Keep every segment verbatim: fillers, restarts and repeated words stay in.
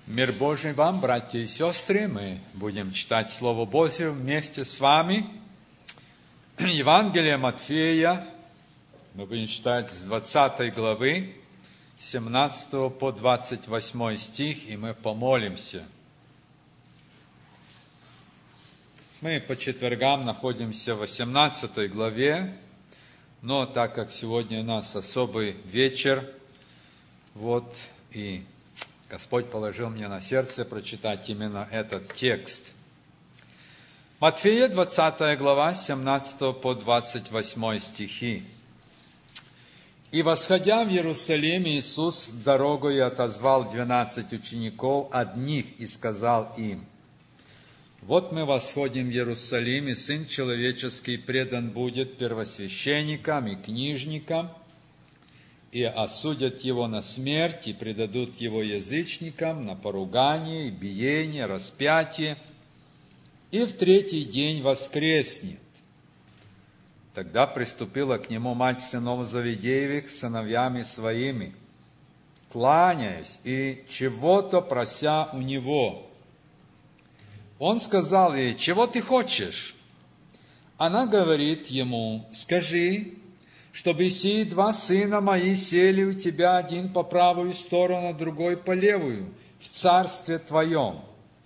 Мир Божий вам, братья и сестры, мы будем читать Слово Божие вместе с вами. Евангелие Матфея, мы будем читать с двадцатой главы, семнадцатого по двадцать восьмой стих, и мы помолимся. Мы по четвергам находимся в восемнадцатой главе, но так как сегодня у нас особый вечер, вот и Господь положил мне на сердце прочитать именно этот текст. Матфея, двадцатая глава, семнадцатого по двадцать восьмой стихи. «И, восходя в Иерусалим, Иисус дорогою отозвал двенадцать учеников одних и сказал им: вот мы восходим в Иерусалим, и Сын Человеческий предан будет первосвященникам и книжникам, и осудят его на смерть, и предадут его язычникам на поругание, и биение, распятие, и в третий день воскреснет. Тогда приступила к нему мать сынов Завидеевых с сыновьями своими, кланяясь и чего-то прося у него. Он сказал ей: чего ты хочешь? Она говорит ему: скажи, чтобы сии два сына мои сели у тебя, один по правую сторону, другой по левую, в царстве твоем.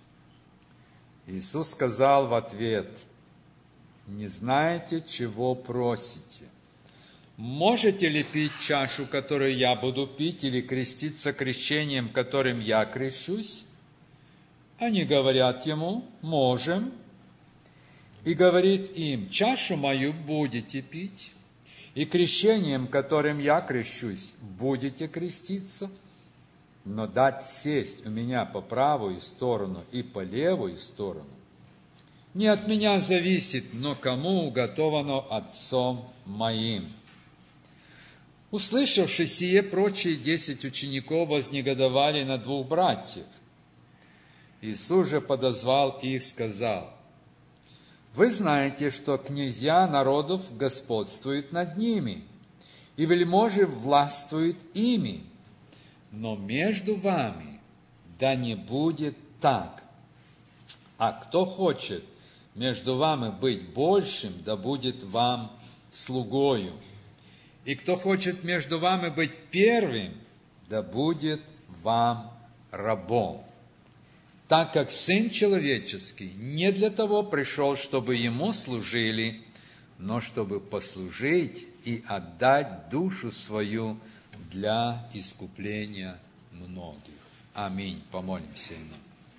Иисус сказал в ответ: не знаете, чего просите. Можете ли пить чашу, которую я буду пить, или креститься крещением, которым я крещусь? Они говорят ему: можем. И говорит им: чашу мою будете пить, и крещением, которым я крещусь, будете креститься, но дать сесть у меня по правую сторону и по левую сторону не от меня зависит, но кому уготовано Отцом моим. Услышавши сие, прочие десять учеников вознегодовали на двух братьев. Иисус же подозвал их и сказал: вы знаете, что князья народов господствуют над ними, и вельможи властвуют ими, но между вами да не будет так. А кто хочет между вами быть большим, да будет вам слугою. И кто хочет между вами быть первым, да будет вам рабом. Так как Сын Человеческий не для того пришел, чтобы Ему служили, но чтобы послужить и отдать душу свою для искупления многих. Аминь. Помолимся Ему.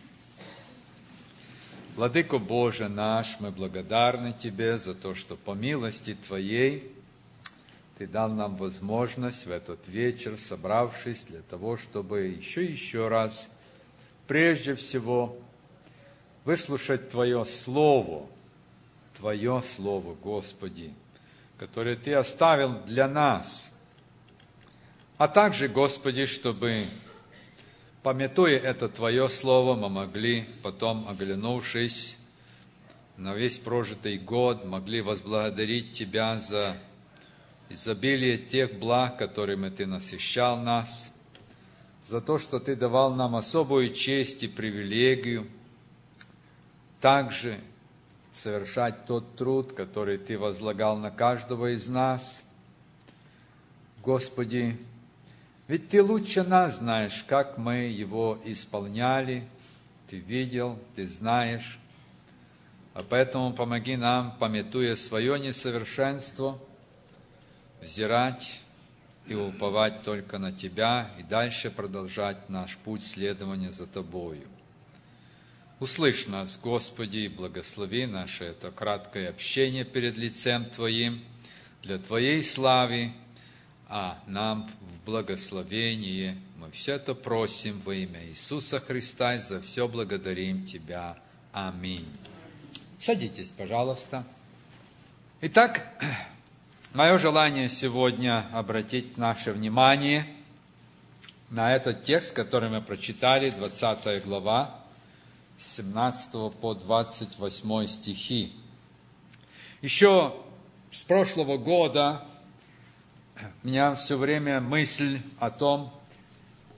Владыко Боже наш, мы благодарны Тебе за то, что по милости Твоей Ты дал нам возможность в этот вечер, собравшись для того, чтобы еще и еще раз прежде всего выслушать Твое Слово, Твое Слово, Господи, которое Ты оставил для нас. А также, Господи, чтобы, памятуя это Твое Слово, мы могли потом, оглянувшись на весь прожитый год, могли возблагодарить Тебя за изобилие тех благ, которыми Ты насыщал нас, за то, что Ты давал нам особую честь и привилегию также совершать тот труд, который Ты возлагал на каждого из нас. Господи, ведь Ты лучше нас знаешь, как мы его исполняли, Ты видел, Ты знаешь, а поэтому помоги нам, памятуя свое несовершенство, взирать и уповать только на Тебя, и дальше продолжать наш путь следования за Тобою. Услышь нас, Господи, и благослови наше это краткое общение перед лицем Твоим для Твоей славы, а нам в благословение. Мы все это просим во имя Иисуса Христа, и за все благодарим Тебя. Аминь. Садитесь, пожалуйста. Итак, мое желание сегодня обратить наше внимание на этот текст, который мы прочитали, двадцатая глава, с семнадцатого по двадцать восьмой стихи. Еще с прошлого года у меня все время мысль о том,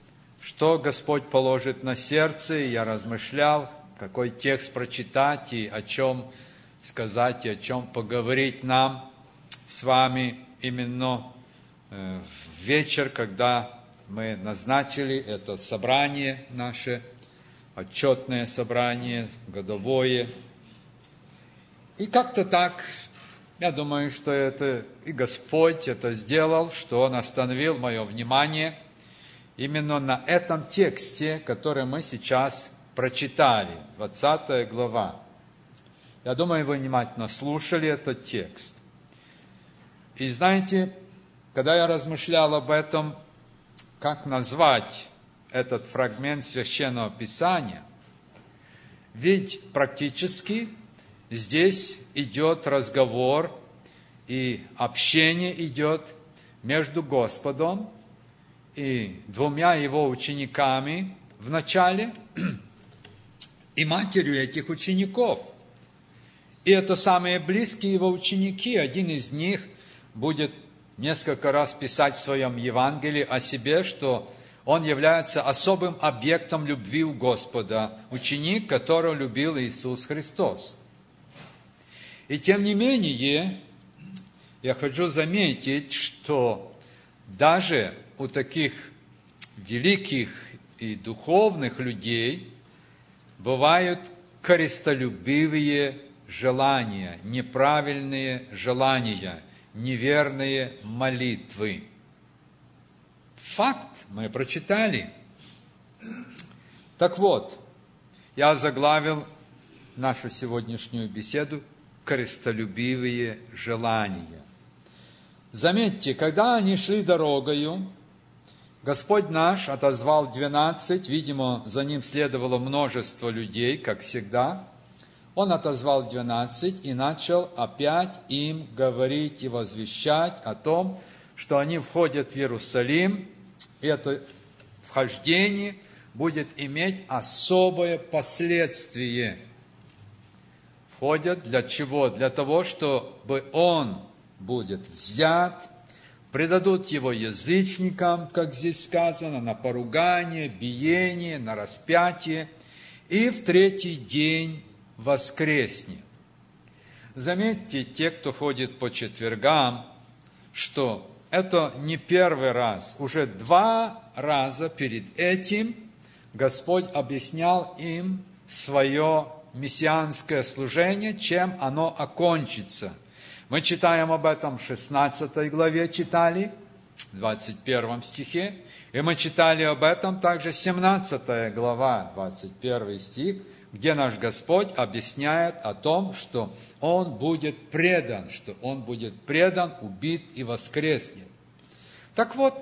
что Господь положит на сердце. Я размышлял, какой текст прочитать и о чем сказать, и о чем поговорить нам с вами именно в вечер, когда мы назначили это собрание наше, отчетное собрание, годовое. И как-то так, я думаю, что это и Господь это сделал, что Он остановил мое внимание именно на этом тексте, который мы сейчас прочитали, двадцатая глава. Я думаю, вы внимательно слушали этот текст. И знаете, когда я размышлял об этом, как назвать этот фрагмент Священного Писания, ведь практически здесь идет разговор и общение идет между Господом и двумя Его учениками в начале и матерью этих учеников. И это самые близкие Его ученики. Один из них будет несколько раз писать в своем Евангелии о себе, что он является особым объектом любви у Господа, ученик, которого любил Иисус Христос. И тем не менее, я хочу заметить, что даже у таких великих и духовных людей бывают корыстолюбивые желания, неправильные желания, неверные молитвы. Факт мы прочитали. Так вот, я заглавил нашу сегодняшнюю беседу «Корыстолюбивые желания». Заметьте, когда они шли дорогою, Господь наш отозвал двенадцать, видимо, за ним следовало множество людей, как всегда. Он отозвал двенадцать и начал опять им говорить и возвещать о том, что они входят в Иерусалим, и это вхождение будет иметь особое последствие. Входят для чего? Для того, чтобы он будет взят, предадут его язычникам, как здесь сказано, на поругание, биение, на распятие, и в третий день воскреснет. Заметьте, те, кто ходит по четвергам, что это не первый раз, уже два раза перед этим Господь объяснял им свое мессианское служение, чем оно окончится. Мы читаем об этом в шестнадцатой главе, читали, в двадцать первом стихе, и мы читали об этом также семнадцатая глава, двадцать первый стих, где наш Господь объясняет о том, что Он будет предан, что Он будет предан, убит и воскреснет. Так вот,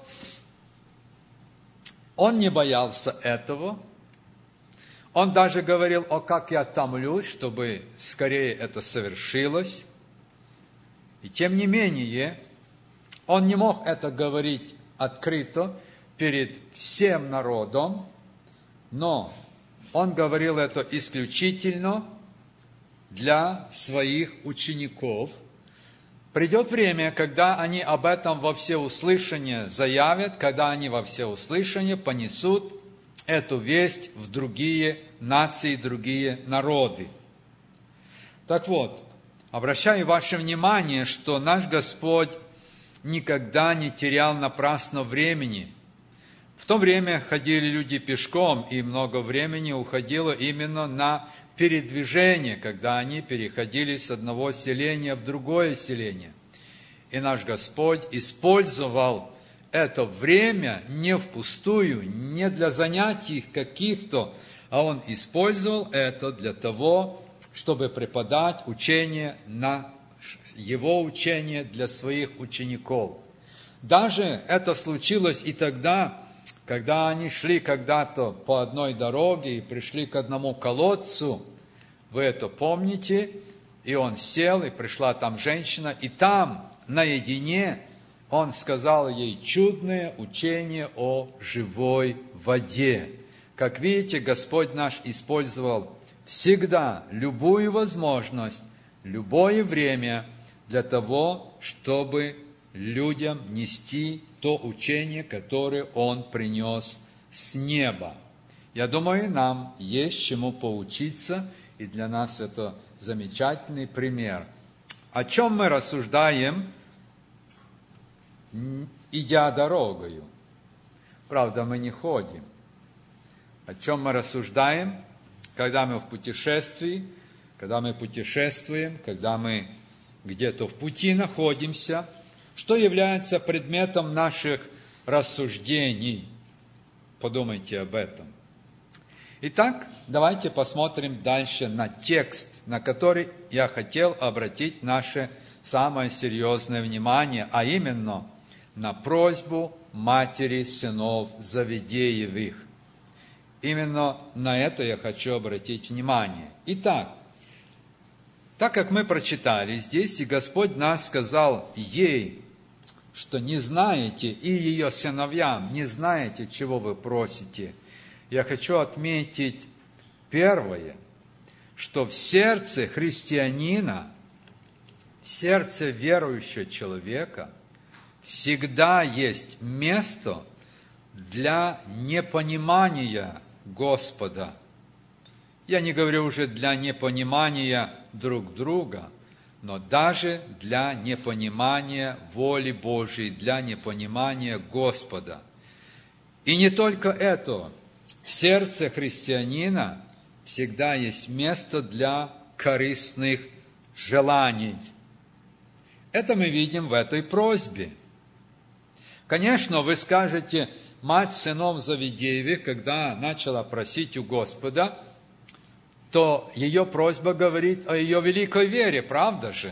Он не боялся этого. Он даже говорил: «О, как я томлюсь, чтобы скорее это совершилось». И тем не менее, Он не мог это говорить открыто перед всем народом, но Он говорил это исключительно для своих учеников. Придет время, когда они об этом во всеуслышание заявят, когда они во всеуслышание понесут эту весть в другие нации, другие народы. Так вот, обращаю ваше внимание, что наш Господь никогда не терял напрасно времени. В то время ходили люди пешком, и много времени уходило именно на передвижение, когда они переходили с одного селения в другое селение. И наш Господь использовал это время не впустую, не для занятий каких-то, а Он использовал это для того, чтобы преподать учение на Его учение для своих учеников. Даже это случилось и тогда, когда они шли когда-то по одной дороге и пришли к одному колодцу, вы это помните, и он сел, и пришла там женщина, и там, наедине, он сказал ей чудное учение о живой воде. Как видите, Господь наш использовал всегда любую возможность, любое время для того, чтобы людям нести то учение, которое Он принес с неба. Я думаю, нам есть чему поучиться, и для нас это замечательный пример. О чем мы рассуждаем, идя дорогою? Правда, мы не ходим. О чем мы рассуждаем, когда мы в путешествии, когда мы путешествуем, когда мы где-то в пути находимся, что является предметом наших рассуждений? Подумайте об этом. Итак, давайте посмотрим дальше на текст, на который я хотел обратить наше самое серьезное внимание, а именно на просьбу матери сынов Завидеевых. Именно на это я хочу обратить внимание. Итак, так как мы прочитали здесь, и Господь нас сказал ей, что не знаете, и ее сыновьям, не знаете, чего вы просите, я хочу отметить первое, что в сердце христианина, в сердце верующего человека всегда есть место для непонимания Господа. Я не говорю уже для непонимания друг друга, но даже для непонимания воли Божией, для непонимания Господа. И не только это. В сердце христианина всегда есть место для корыстных желаний. Это мы видим в этой просьбе. Конечно, вы скажете, мать сынов Завидеевых, когда начала просить у Господа, то ее просьба говорит о ее великой вере, правда же?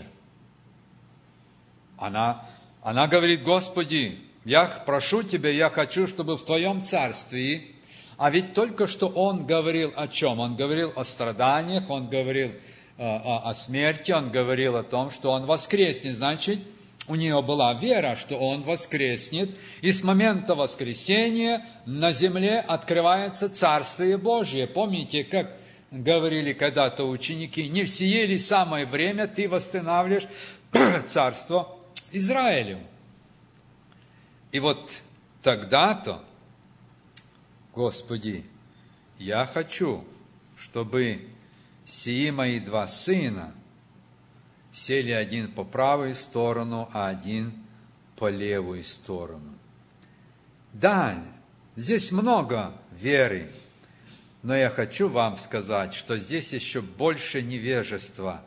Она, она говорит: Господи, я прошу Тебя, я хочу, чтобы в Твоем царстве. А ведь только что он говорил о чем? Он говорил о страданиях, он говорил э, о, о смерти, он говорил о том, что он воскреснет. Значит, у нее была вера, что он воскреснет. И с момента воскресения на земле открывается Царствие Божие. Помните, как говорили когда-то ученики: не в сие ли самое время ты восстанавливаешь Царство Израилю? И вот тогда-то, Господи, я хочу, чтобы сии мои два сына сели один по правую сторону, а один по левую сторону. Да, здесь много веры, но я хочу вам сказать, что здесь еще больше невежества,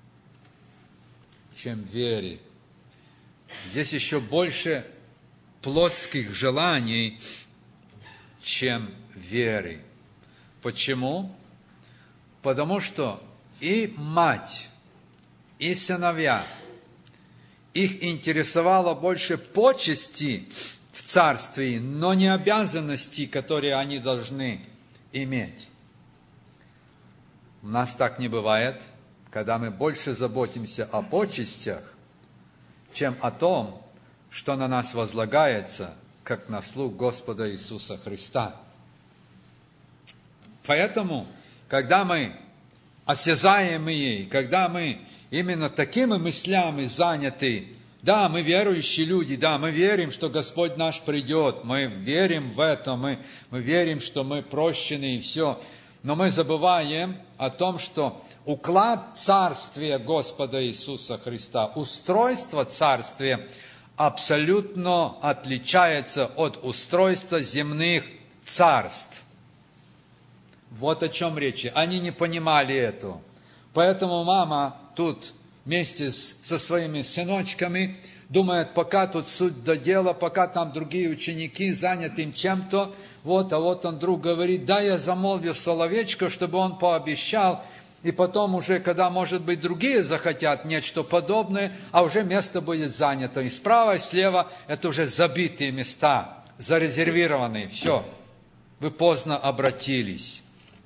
чем веры. Здесь еще больше плотских желаний, чем веры. Почему? Потому что и мать, и сыновья, их интересовало больше почести в царстве, но не обязанности, которые они должны иметь. У нас так не бывает, когда мы больше заботимся о почестях, чем о том, что на нас возлагается, как на слуг Господа Иисуса Христа. Поэтому, когда мы осязаемые, когда мы именно такими мыслями заняты, да, мы верующие люди, да, мы верим, что Господь наш придет, мы верим в это, мы, мы верим, что мы прощены и все, но мы забываем о том, что уклад Царствия Господа Иисуса Христа, устройство Царствия абсолютно отличается от устройства земных царств. Вот о чем речь. Они не понимали это. Поэтому мама тут вместе с, со своими сыночками думает, пока тут суть до дела, пока там другие ученики заняты им чем-то, вот, а вот он друг говорит: да, я замолвлю словечко, чтобы он пообещал. И потом уже, когда, может быть, другие захотят нечто подобное, а уже место будет занято. И справа, и слева это уже забитые места, зарезервированные. Все, вы поздно обратились.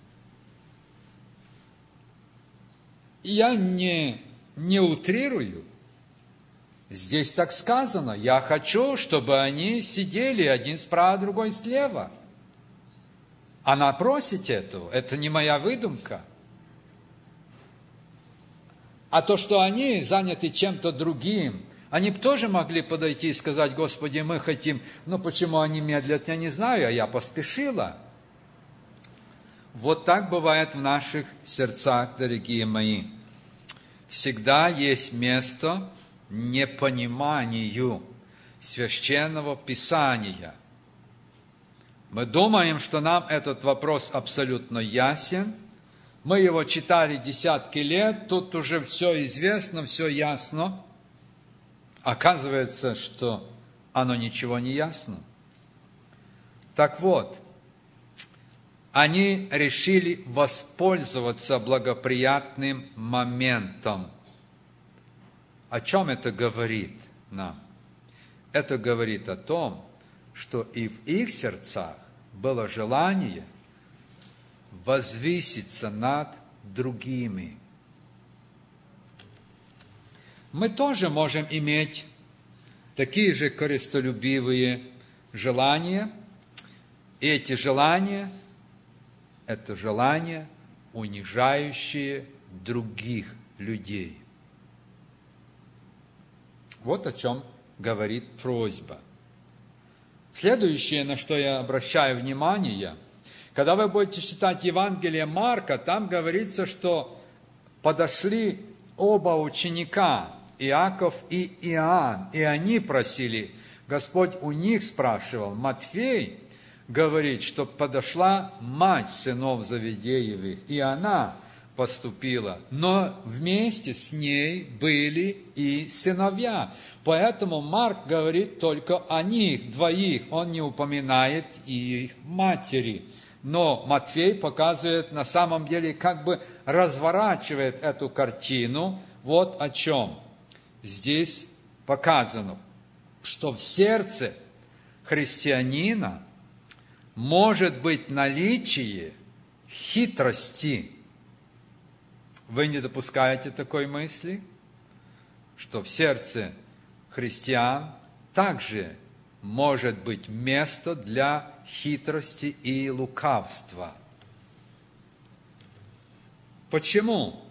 И я не, не утрирую. Здесь так сказано: я хочу, чтобы они сидели один справа, другой слева. Она просит этого, это не моя выдумка. А то, что они заняты чем-то другим, Они бы тоже могли подойти и сказать: Господи, мы хотим, но почему они медлят, я не знаю, а я поспешила. Вот так бывает в наших сердцах, дорогие мои. Всегда есть место непониманию Священного Писания. Мы думаем, что нам этот вопрос абсолютно ясен. Мы его читали десятки лет, тут уже все известно, все ясно. Оказывается, что оно ничего не ясно. Так вот, они решили воспользоваться благоприятным моментом. О чем это говорит нам? Это говорит о том, что и в их сердцах было желание возвыситься над другими. Мы тоже можем иметь такие же корыстолюбивые желания, и эти желания – это желания, унижающие других людей. Вот о чем говорит просьба. Следующее, на что я обращаю внимание, когда вы будете читать Евангелие Марка, там говорится, что подошли оба ученика, Иаков и Иоанн, и они просили, Господь у них спрашивал. Матфей говорит, что подошла мать сынов Завидеевых, и она поступила, но вместе с ней были и сыновья. Поэтому Марк говорит только о них двоих, он не упоминает и их матери. Но Матфей показывает, на самом деле, как бы разворачивает эту картину. Вот о чем здесь показано, что в сердце христианина может быть наличие хитрости. Вы не допускаете такой мысли, что в сердце христиан также может быть место для хитрости и лукавства. Почему?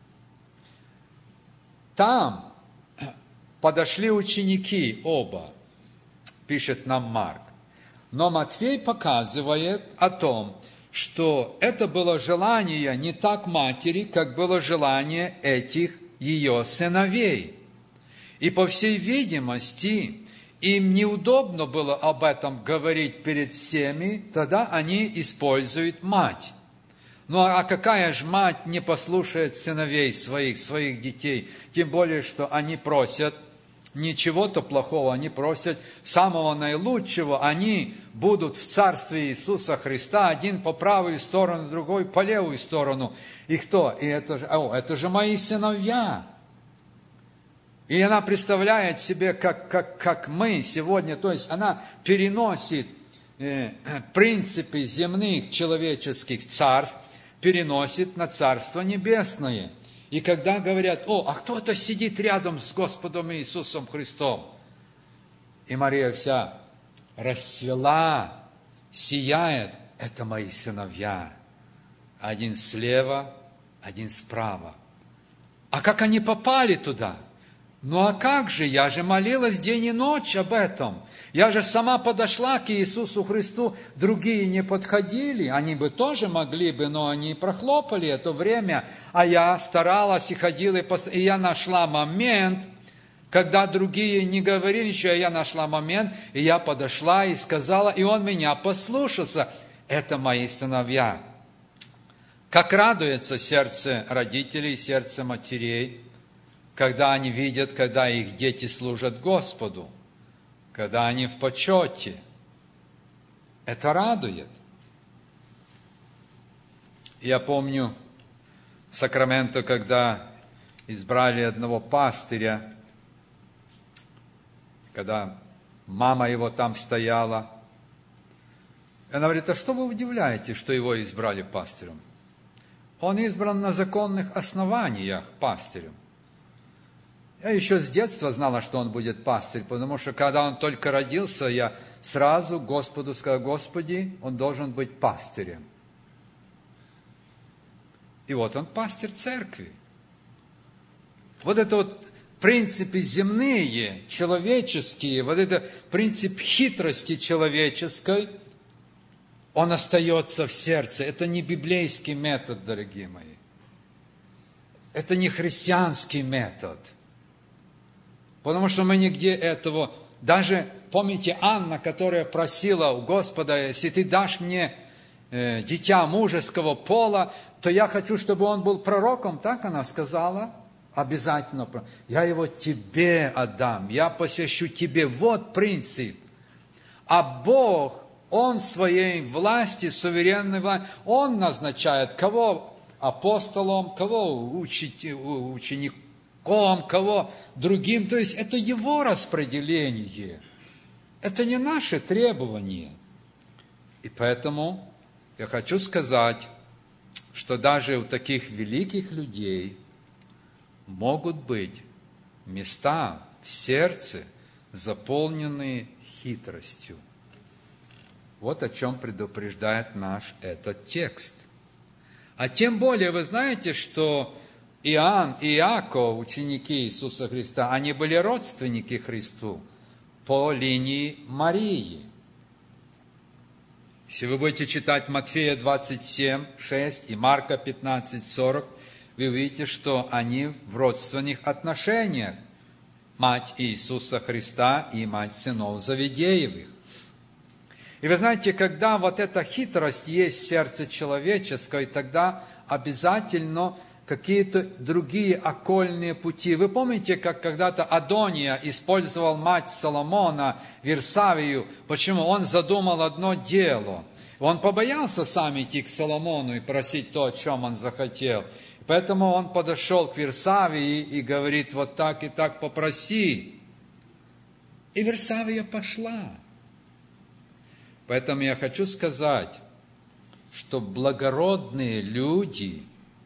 Там подошли ученики оба, пишет нам Марк. Но Матфей показывает о том, что это было желание не так матери, как было желание этих ее сыновей. И, по всей видимости, им неудобно было об этом говорить перед всеми, тогда они используют мать. Ну а какая же мать не послушает сыновей своих, своих детей? Тем более, что они просят не чего-то плохого, они просят самого наилучшего. Они будут в Царстве Иисуса Христа, один по правую сторону, другой по левую сторону. И кто? И это же, о, это же мои сыновья. И она представляет себе, как, как, как мы сегодня, то есть она переносит э, принципы земных человеческих царств, переносит на Царство Небесное. И когда говорят: о, а кто-то сидит рядом с Господом Иисусом Христом. И Мария вся расцвела, сияет. Это мои сыновья. Один слева, один справа. А как они попали туда? Ну а как же? Я же молилась день и ночь об этом. Я же сама подошла к Иисусу Христу. Другие не подходили. Они бы тоже могли бы, но они прохлопали это время. А я старалась и ходила, и я нашла момент, когда другие не говорили ничего, я нашла момент, и я подошла и сказала, и он меня послушался. Это мои сыновья. Как радуется сердце родителей, сердце матерей, когда они видят, когда их дети служат Господу, когда они в почете. Это радует. Я помню в Сакраменто, когда избрали одного пастыря, когда мама его там стояла, она говорит: а что вы удивляетесь, что его избрали пастырем? Он избран на законных основаниях пастырем. Я еще с детства знала, что он будет пастырь, потому что когда он только родился, я сразу Господу сказала: Господи, он должен быть пастырем. И вот он пастырь церкви. Вот это вот принципы земные, человеческие, вот это принцип хитрости человеческой, он остается в сердце. Это не библейский метод, дорогие мои. Это не христианский метод. Потому что мы нигде этого... Даже, помните, Анна, которая просила у Господа, если ты дашь мне э, дитя мужеского пола, то я хочу, чтобы он был пророком, так она сказала? Обязательно. Я его тебе отдам, я посвящу тебе. Вот принцип. А Бог, Он своей власти, суверенной власти, Он назначает, кого апостолом, кого учеником, кого другим. То есть это Его распределение. Это не наши требования. И поэтому я хочу сказать, что даже у таких великих людей могут быть места в сердце, заполненные хитростью. Вот о чем предупреждает наш этот текст. А тем более, вы знаете, что Иоанн и Иаков, ученики Иисуса Христа, они были родственники Христу по линии Марии. Если вы будете читать Матфея двадцать семь, шесть и Марка пятнадцать, сорок, вы увидите, что они в родственных отношениях. Мать Иисуса Христа и мать сынов Завидеевых. И вы знаете, когда вот эта хитрость есть в сердце человеческое, тогда обязательно какие-то другие окольные пути. Вы помните, как когда-то Адония использовал мать Соломона, Вирсавию? Почему? Он задумал одно дело. Он побоялся сам идти к Соломону и просить то, о чем он захотел. Поэтому он подошел к Вирсавии и говорит, вот так и так попроси. И Вирсавия пошла. Поэтому я хочу сказать, что благородные люди,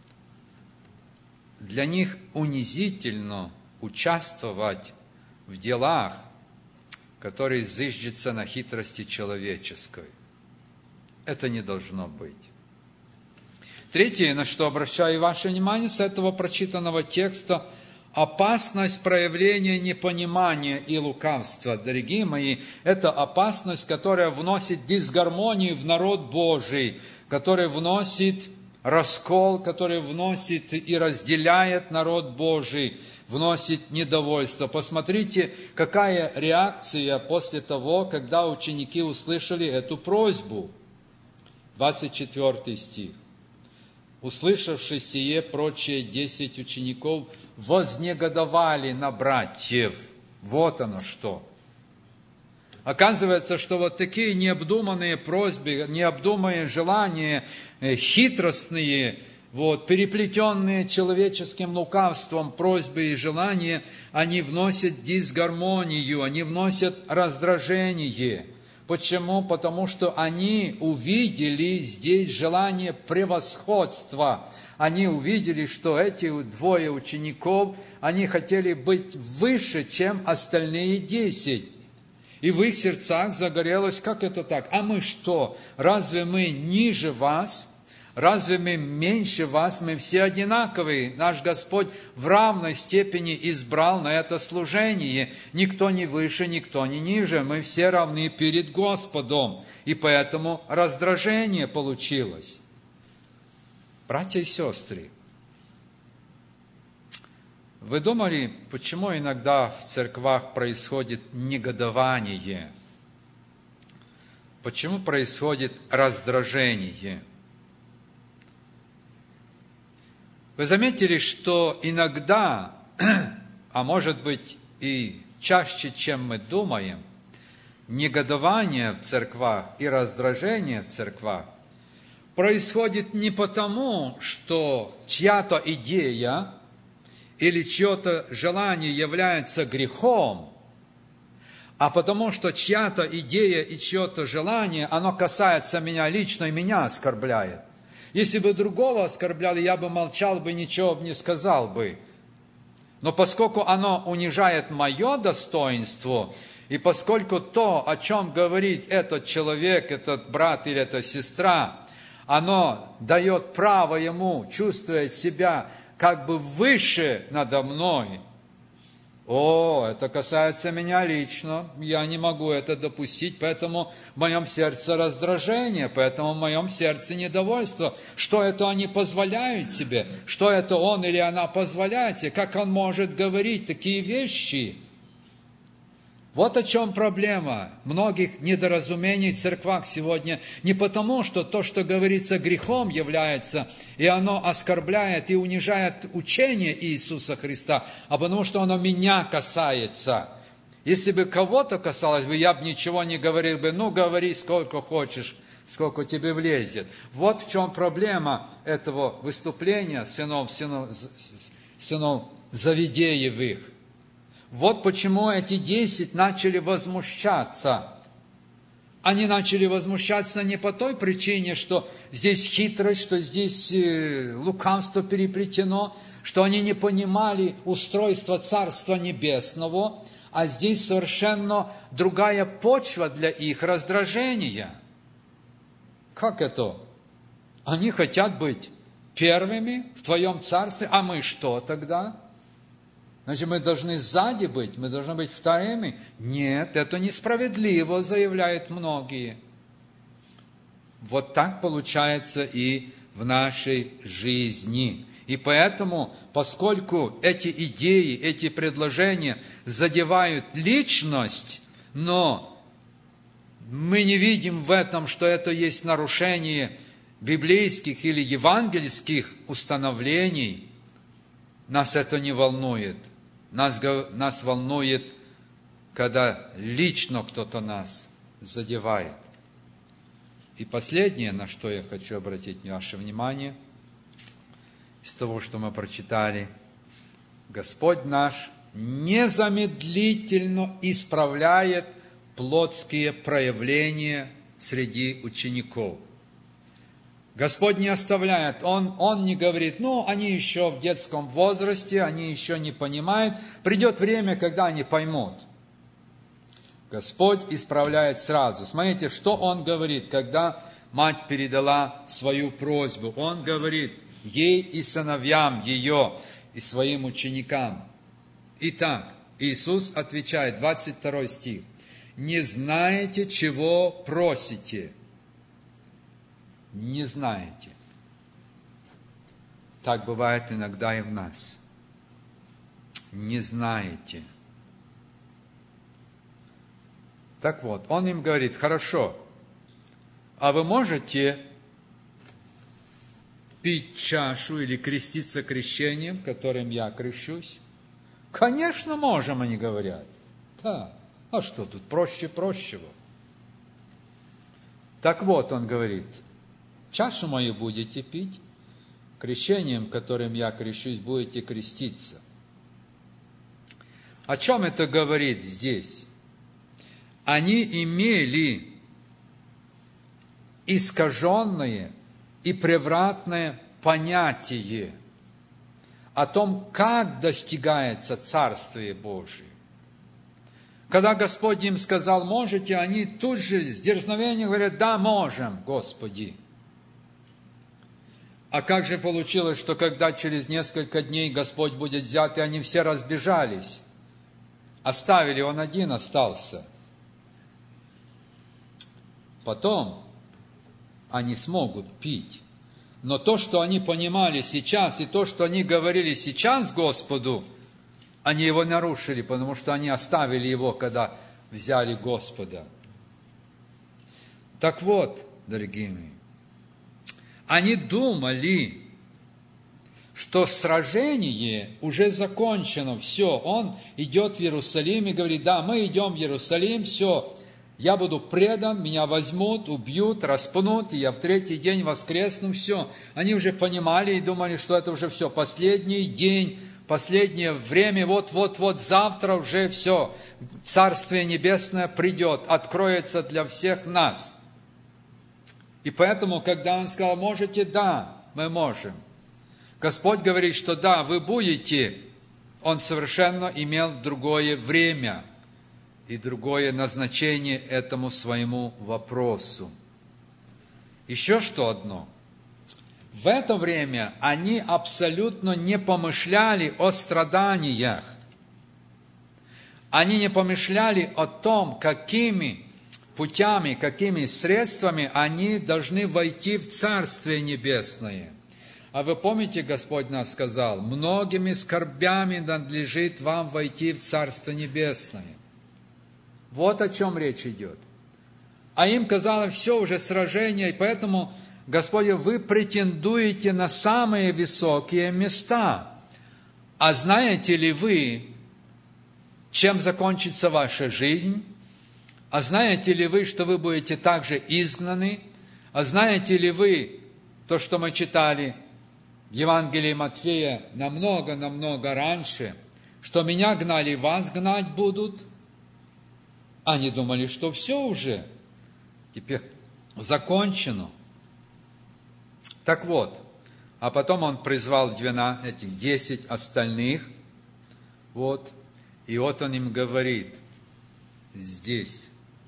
для них унизительно участвовать в делах, которые зыждятся на хитрости человеческой. Это не должно быть. Третье, на что обращаю ваше внимание с этого прочитанного текста, опасность проявления непонимания и лукавства. Дорогие мои, это опасность, которая вносит дисгармонию в народ Божий, которая вносит раскол, который вносит и разделяет народ Божий, вносит недовольство. Посмотрите, какая реакция после того, когда ученики услышали эту просьбу. двадцать четвёртый стих. Услышавши сие, прочие десять учеников вознегодовали на братьев. Вот оно что. Оказывается, что вот такие необдуманные просьбы, необдуманные желания, хитростные, вот, переплетенные человеческим лукавством просьбы и желания, они вносят дисгармонию, они вносят раздражение. Почему? Потому что они увидели здесь желание превосходства. Они увидели, что эти двое учеников, они хотели быть выше, чем остальные десять. И в их сердцах загорелось, как это так? А мы что? Разве мы ниже вас? Разве мы меньше вас? Мы все одинаковые. Наш Господь в равной степени избрал на это служение. Никто не выше, никто не ниже. Мы все равны перед Господом. И поэтому раздражение получилось. Братья и сестры, вы думали, почему иногда в церквах происходит негодование? Почему происходит раздражение? Вы заметили, что иногда, а может быть и чаще, чем мы думаем, негодование в церквах и раздражение в церквах происходит не потому, что чья-то идея или чье-то желание является грехом, а потому что чья-то идея и чье-то желание, оно касается меня лично и меня оскорбляет. Если бы другого оскорбляли, я бы молчал бы, ничего бы не сказал бы. Но поскольку оно унижает мое достоинство, и поскольку то, о чем говорит этот человек, этот брат или эта сестра, оно дает право ему чувствовать себя как бы выше надо мной, О, это касается меня лично, я не могу это допустить, поэтому в моем сердце раздражение, поэтому в моем сердце недовольство. Что это они позволяют себе? Что это он или она позволяет себе? Как он может говорить такие вещи? Вот о чем проблема многих недоразумений в церквах сегодня. Не потому, что то, что говорится грехом, является, и оно оскорбляет и унижает учение Иисуса Христа, а потому, что оно меня касается. Если бы кого-то касалось бы, я бы ничего не говорил бы, ну, говори сколько хочешь, сколько тебе влезет. Вот в чем проблема этого выступления сынов, сынов, сынов Завидеевых. Вот почему эти десять начали возмущаться. Они начали возмущаться не по той причине, что здесь хитрость, что здесь лукавство переплетено, что они не понимали устройства Царства Небесного, а здесь совершенно другая почва для их раздражения. Как это? Они хотят быть первыми в твоем царстве, а мы что тогда? Значит, мы должны сзади быть, мы должны быть вторыми. Нет, это несправедливо, заявляют многие. Вот так получается и в нашей жизни. И поэтому, поскольку эти идеи, эти предложения задевают личность, но мы не видим в этом, что это есть нарушение библейских или евангельских установлений, нас это не волнует. Нас, нас волнует, когда лично кто-то нас задевает. И последнее, на что я хочу обратить ваше внимание, из того, что мы прочитали, Господь наш незамедлительно исправляет плотские проявления среди учеников. Господь не оставляет, Он, Он не говорит, ну, они еще в детском возрасте, они еще не понимают, придет время, когда они поймут. Господь исправляет сразу. Смотрите, что Он говорит, когда мать передала свою просьбу. Он говорит ей и сыновьям ее, и своим ученикам. Итак, Иисус отвечает, двадцать второй стих, «Не знаете, чего просите». Не знаете. Так бывает иногда и в нас. Не знаете. Так вот, он им говорит, хорошо, а вы можете пить чашу или креститься крещением, которым я крещусь? Конечно, можем, они говорят. Да, а что тут, проще прощего. Так вот, он говорит, чашу мою будете пить, крещением, которым я крещусь, будете креститься. О чем это говорит здесь? Они имели искаженное и превратное понятие о том, как достигается Царствие Божие. Когда Господь им сказал, можете, они тут же с дерзновением говорят, да, можем, Господи. А как же получилось, что когда через несколько дней Господь будет взят, и они все разбежались, оставили, он один остался. Потом они смогут пить. Но то, что они понимали сейчас, и то, что они говорили сейчас Господу, они его нарушили, потому что они оставили его, когда взяли Господа. Так вот, дорогие мои, они думали, что сражение уже закончено, все, он идет в Иерусалим и говорит, да, мы идем в Иерусалим, все, я буду предан, меня возьмут, убьют, распнут, и я в третий день воскресну, все. Они уже понимали и думали, что это уже все, последний день, последнее время, вот-вот-вот, завтра уже все, Царствие Небесное придет, откроется для всех нас. И поэтому, когда он сказал, можете, да, мы можем. Господь говорит, что да, вы будете. Он совершенно имел другое время и другое назначение этому своему вопросу. Еще что одно. В это время они абсолютно не помышляли о страданиях. Они не помышляли о том, какими путями, какими средствами они должны войти в Царствие Небесное. А вы помните, Господь нас сказал, многими скорбями надлежит вам войти в Царство Небесное. Вот о чем речь идет. А им казалось, все уже сражение, и поэтому, Господь, вы претендуете на самые высокие места. А знаете ли вы, чем закончится ваша жизнь? А знаете ли вы, что вы будете также изгнаны? А знаете ли вы то, что мы читали в Евангелии Матфея намного-намного раньше, что меня гнали, вас гнать будут? Они думали, что все уже, теперь закончено. Так вот, а потом он призвал двенадцать, этих десять остальных, вот, и вот он им говорит здесь.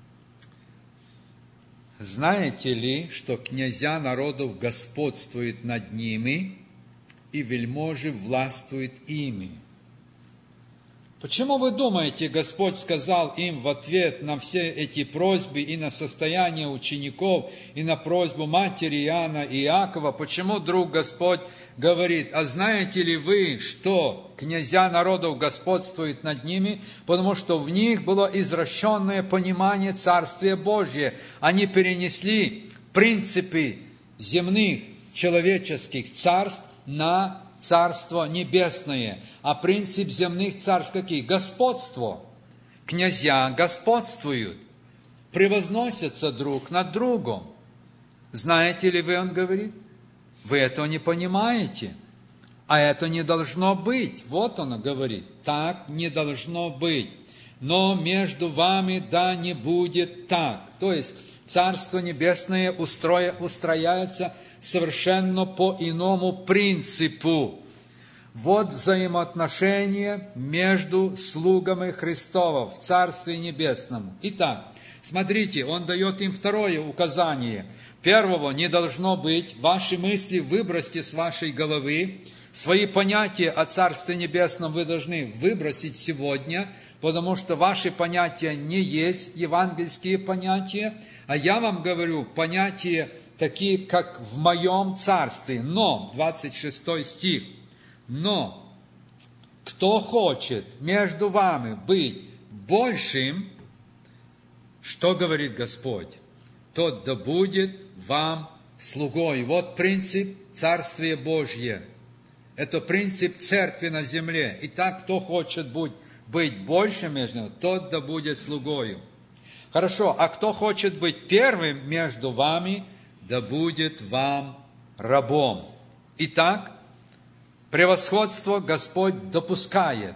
Знаете ли, что князья народов господствуют над ними, и вельможи властвуют ими? Почему вы думаете, Господь сказал им в ответ на все эти просьбы и на состояние учеников, и на просьбу матери Иоанна и Иакова, почему вдруг Господь говорит, а знаете ли вы, что князья народов господствуют над ними, потому что в них было извращенное понимание Царствия Божия. Они перенесли принципы земных человеческих царств на Царство Небесное. А принцип земных царств какие? Господство. Князья господствуют, превозносятся друг над другом. Знаете ли вы, он говорит, вы этого не понимаете, а это не должно быть. Вот он говорит, так не должно быть. Но между вами да не будет так. То есть Царство Небесное устроя, устрояется совершенно по иному принципу. Вот взаимоотношения между слугами Христова в Царстве Небесном. Итак, смотрите, он дает им второе указание. Первого не должно быть. Ваши мысли выбросьте с вашей головы. Свои понятия о Царстве Небесном вы должны выбросить сегодня, потому что ваши понятия не есть евангельские понятия, а я вам говорю понятия такие, как в моем царстве. Но, двадцать шестой стих, но кто хочет между вами быть большим, что говорит Господь? Тот да будет вам слугой. Вот принцип Царствия Божье. Это принцип церкви на земле. Итак, кто хочет быть, быть большим между ними, тот да будет слугою. Хорошо, а кто хочет быть первым между вами, да будет вам рабом. Итак, превосходство Господь допускает.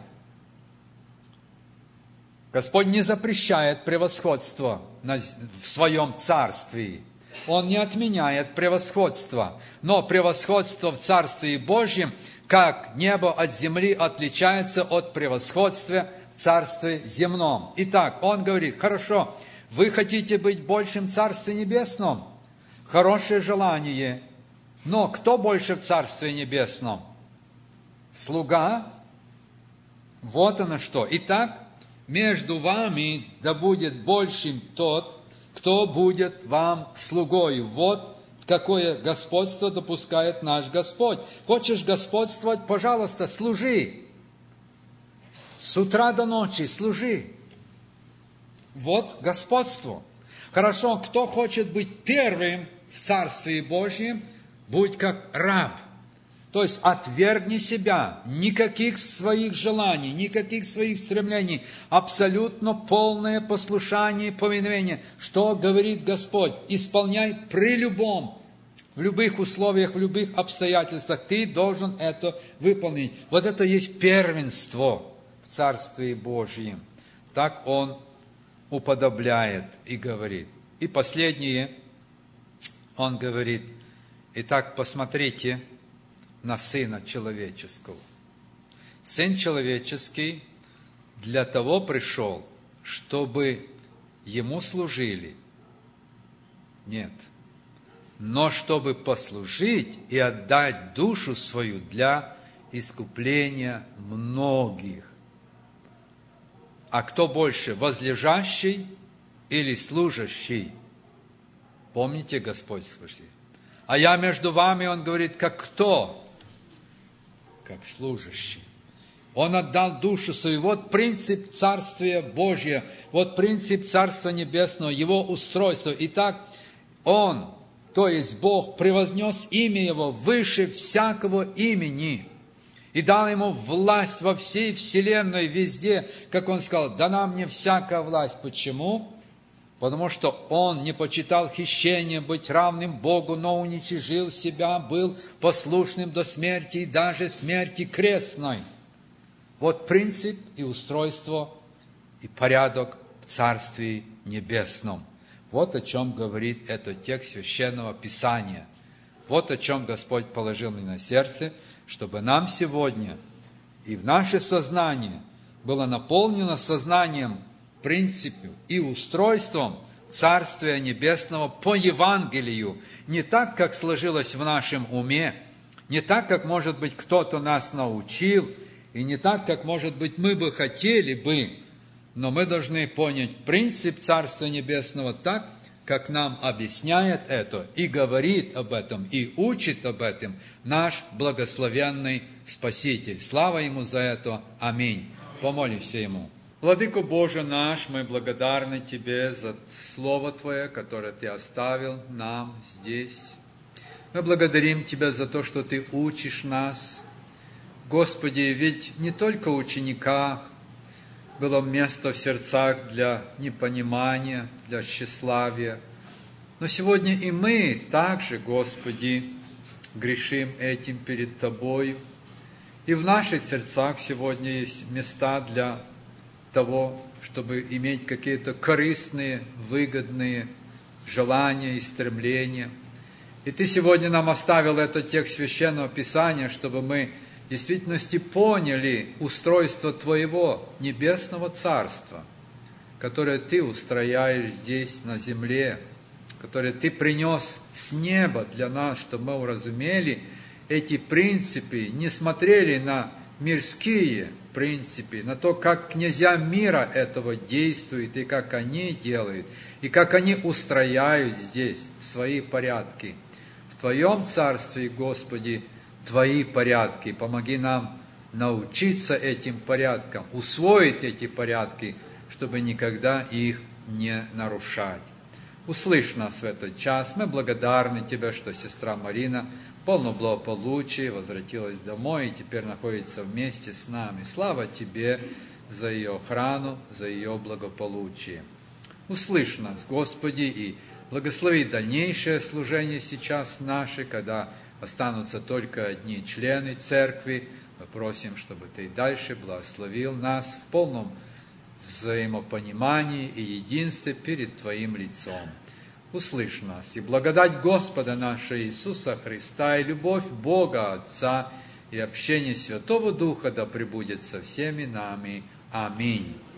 Господь не запрещает превосходство в своем царстве. Он не отменяет превосходство. Но превосходство в Царстве Божьем, как небо от земли, отличается от превосходства в Царстве земном. Итак, он говорит, хорошо, вы хотите быть большим в Царстве Небесном? Хорошее желание. Но кто больше в Царстве Небесном? Слуга? Вот оно что. Итак, между вами да будет большим тот, кто будет вам слугою. Вот какое господство допускает наш Господь. Хочешь господствовать? Пожалуйста, служи. С утра до ночи служи. Вот господство. Хорошо, кто хочет быть первым в Царстве Божьем, будь как раб. То есть отвергни себя, никаких своих желаний, никаких своих стремлений, абсолютно полное послушание и повиновение. Что говорит Господь? Исполняй при любом, в любых условиях, в любых обстоятельствах. Ты должен это выполнить. Вот это есть первенство в Царстве Божьем. Так Он уподобляет и говорит. И последнее, Он говорит, итак, посмотрите на Сына Человеческого. Сын Человеческий для того пришел, чтобы Ему служили. Нет. Но чтобы послужить и отдать душу свою для искупления многих. а кто больше, возлежащий или служащий? Помните, Господь спросил. А я между вами, Он говорит, как кто? Как служащий. Он отдал душу свою. Вот принцип Царствия Божия, вот принцип Царства Небесного, Его устройство. Итак, Он, то есть Бог, превознес имя Его выше всякого имени и дал Ему власть во всей вселенной, везде, как Он сказал, дана мне всякая власть. Почему? Потому что Он не почитал хищением быть равным Богу, но уничижил себя, был послушным до смерти и даже смерти крестной. Вот принцип и устройство и порядок в Царстве Небесном. Вот о чем говорит этот текст Священного Писания. Вот о чем Господь положил мне на сердце, чтобы нам сегодня и в наше сознание было наполнено сознанием, принципом и устройством Царствия Небесного по Евангелию. Не так, как сложилось в нашем уме, не так, как, может быть, кто-то нас научил, и не так, как, может быть, мы бы хотели бы, но мы должны понять принцип Царства Небесного так, как нам объясняет это и говорит об этом, и учит об этом наш благословенный Спаситель. Слава Ему за это. Аминь. Помолимся Ему. Владыко Боже наш, мы благодарны Тебе за Слово Твое, которое Ты оставил нам здесь. Мы благодарим Тебя за то, что Ты учишь нас. Господи, ведь не только в учениках было место в сердцах для непонимания, для тщеславия, но сегодня и мы также, Господи, грешим этим перед Тобою. И в наших сердцах сегодня есть места для того, чтобы иметь какие-то корыстные, выгодные желания и стремления. И Ты сегодня нам оставил этот текст Священного Писания, чтобы мы в действительности поняли устройство Твоего Небесного Царства, которое Ты устрояешь здесь, на земле, которое Ты принес с неба для нас, чтобы мы уразумели эти принципы, не смотрели на мирские принципы, на то, как князья мира этого действуют, и как они делают, и как они устрояют здесь свои порядки. В Твоем Царстве, Господи, Твои порядки. Помоги нам научиться этим порядкам, усвоить эти порядки, чтобы никогда их не нарушать. Услышь нас в этот час. Мы благодарны Тебе, что сестра Марина полно благополучия возвратилась домой и теперь находится вместе с нами. Слава Тебе за ее охрану, за ее благополучие. Услышь нас, Господи, и благослови дальнейшее служение сейчас наше, когда останутся только одни члены церкви. Мы просим, чтобы Ты дальше благословил нас в полном взаимопонимании и единстве перед Твоим лицом. Услышь нас, и благодать Господа нашего Иисуса Христа, и любовь Бога Отца, и общение Святого Духа да пребудет со всеми нами. Аминь.